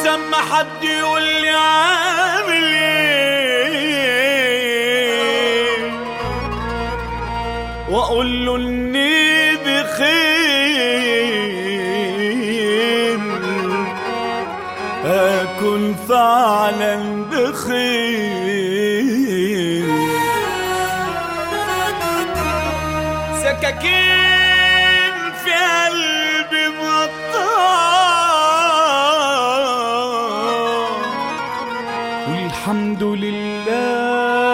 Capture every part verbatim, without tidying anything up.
ما حد يقول لي عامل ايه، واقول له اني بخير، اكون فعلا بخير. سكاكين في قلبي مقطعة، والحمد لله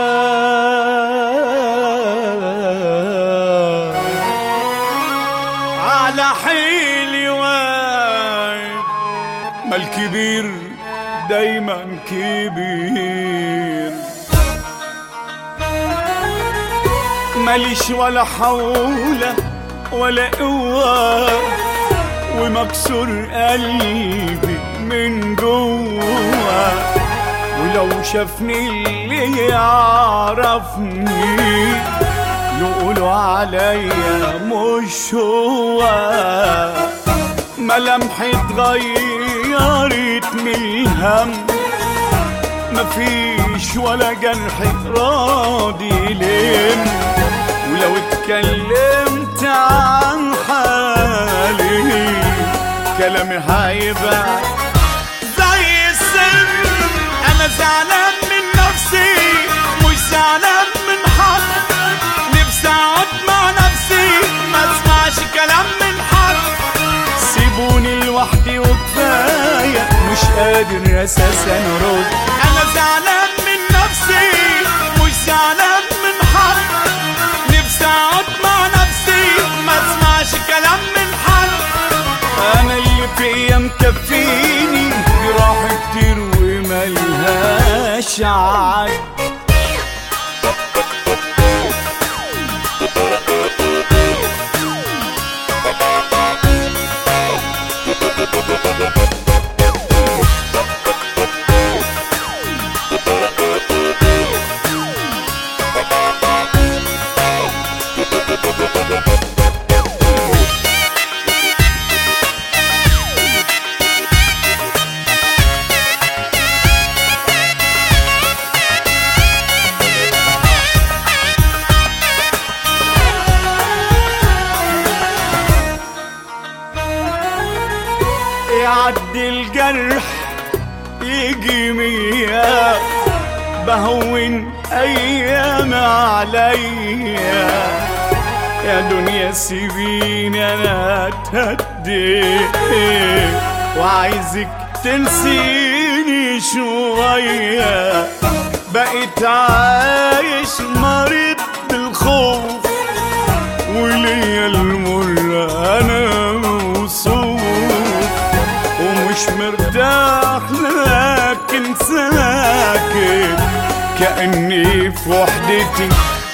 على حيلي واعد. ما الكبير دايما كبير، ماليش ولا حول ولا قوة، ومكسور قلبي من جوا. ولو شافني اللي يعرفني يقولوا عليا مش هو. ملامحي اتغيرت من الهم، مفيش ولا جرح راضي يلم. ولو اتكلمت عن حالي كلامي هيبقى زي السم. انا زعلان من نفسي مش زعلان من حد، نفسي اقعد مع نفسي ما اسمعش كلام من حد. سيبوني لوحدي وكفايه، مش قادر اساسا ارد. انا زعلان من نفسي مش زعلان من حد، نفسي اقعد مع نفسي ما اسمعش كلام من حد. انا اللي فيا مكفيني جراح كتير وملهاش عد. يعدي الجرح يجي مية، بهون ايام عليا. يا دنيا سيبيني انا اتهدي، وعايزك تنسيني شوية. بقيت عايش مريض بالخوف، وليا المر انا موصوف. ومش مرتاح لكن ساكت، كأني في وحدتي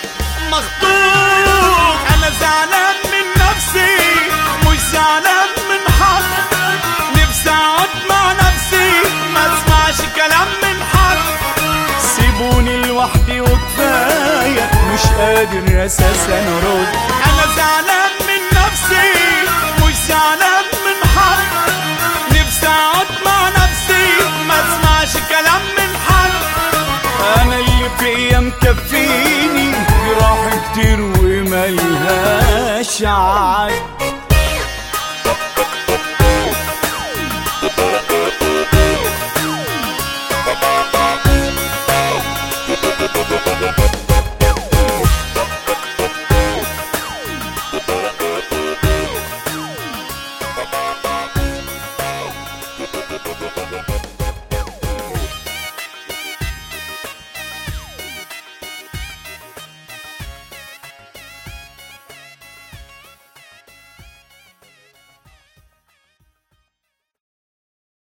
مخطوف. أنا زعلان من نفسي مش زعلان من حد، نفسي أقعد مع نفسي ما اسمعش كلام من حد. سيبوني لوحدي وكفاية، مش قادر أساسا أرد. أنا زعلان من نفسي مش زعلان من حد، نفسي اقعد مع نفسي ما اسمعش كلام من حد. انا اللي فيا مكفيني جراح كتير وملهاش عد.